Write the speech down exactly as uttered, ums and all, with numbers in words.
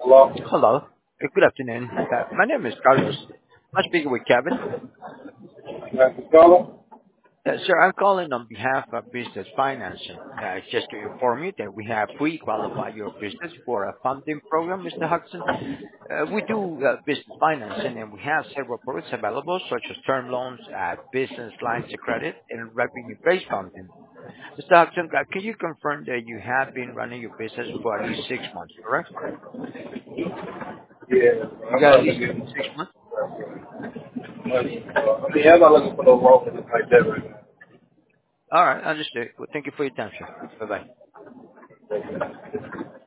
Hello? Hello. Uh, Good afternoon. Uh, My name is Carlos. I'm speaking with Kevin. Mister Scholar? Uh, Sir, I'm calling on behalf of Business Financing. Uh, Just to inform you that we have pre-qualified your business for a funding program, Mister Hudson. Uh, We do uh, business financing, and we have several products available, such as term loans, uh, business lines of credit, and revenue-based funding. Mister Hudson, uh, can you confirm that you have been running your business for at least six months, correct? Yeah, You I'm got at trying to least get six months? money. Uh, I mean, I'm not looking for no loan or anything like that right All right, understood. Well, thank you for your time, sir. Bye-bye. now.